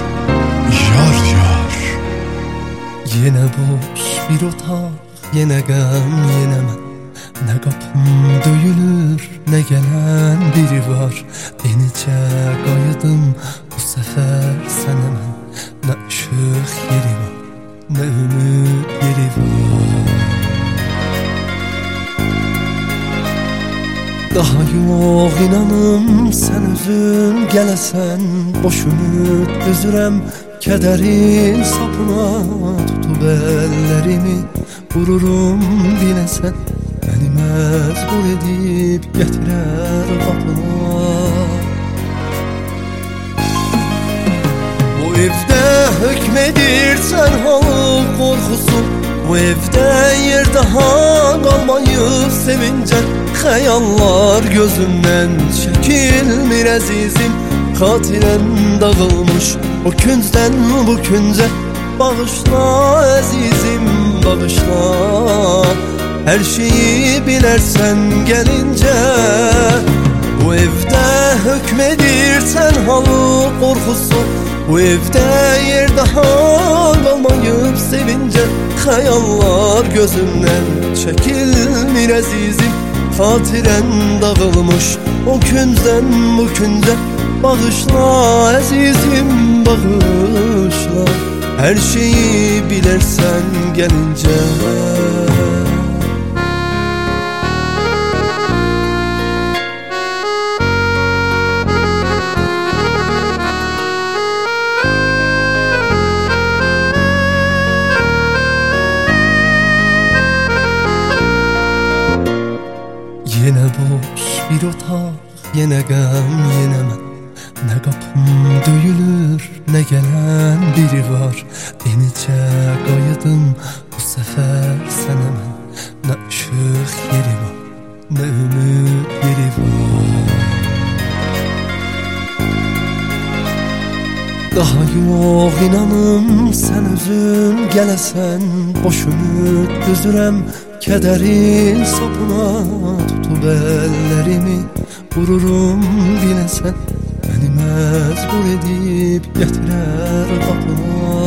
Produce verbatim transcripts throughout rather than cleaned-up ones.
Yar yar. Yine boş bir otak, yine gəm, yine mən. Nə qapım döyülür, nə gələn biri var. Yenicə qayıdım bu səfər sənə mən. Nə işıq yeri var, nə ümid yeri var. Daha yox inanım sən özün gələsən. Boş ümid üzürəm kədərin sapına. Tutub əllərimi vururum biləsən. Məni məcbur edib gətirər qapına. Bu evdə hökmedir sərhalıq qorxusu. Bu evdə yer daha qalmayıb sevincən. Xəyallar gözümdən çəkilmir əzizim. Xatirəm dağılmış o küncdən bu küncə. Bağışla əzizim, bağışla. Her şeyi bilərsən gəlincə. Bu evdə hökmedir tənhalıq qorxusu. Bu evdə yer daha qalmayıb sevincə. Xəyallar gözümdən çəkilmir əzizim. Xatirən dağılmış o küncdən bu küncə. Bağışla əzizim, bağışla. Her şeyi bilərsən gəlincə. Yine boş bir otak, yine gəm, yine mən. Nə qapım döyülür, nə gələn biri var. Yenicə qayıdım bu səfər sənə mən. Nə işıq yeri var, nə ümid yeri var. Daha yox inanım sən özün gələsən. Boş ümid üzürəm kədərin sapına. Tutub əllərimi vururum biləsən. Məni məcbur edib gətirər qapına.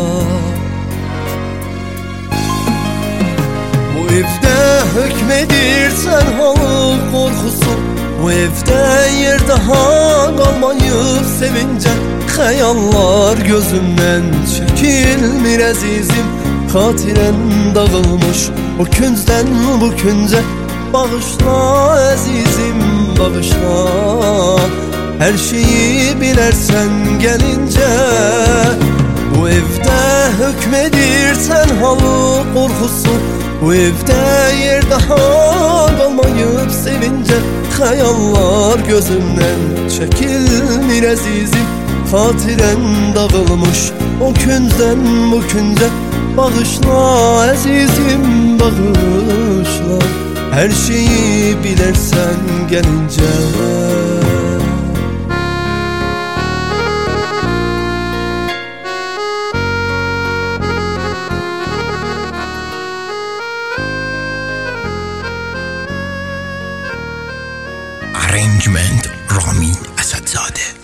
Bu evdə hökmedir tənhalıq qorxusu. Bu evdə yer daha qalmayıb sevincə. Xəyallar gözümdən çəkilmir əzizim. Xatirəm dağılmış o küncdən bu küncə. Bağışla əzizim, bağışla. Her şeyi bilərsən gəlincə. Bu evdə hökmedir tənhalıq qorxusu. Bu evdə yer daha qalmayıb sevincə. Xəyallar gözümdən çəkilmir əzizim. Xatirən dağılmış o küncdən bu küncə. Bağışla əzizim, bağışla. Her şeyi bilərsən gəlincə. Arrangement Ramin Asadzade.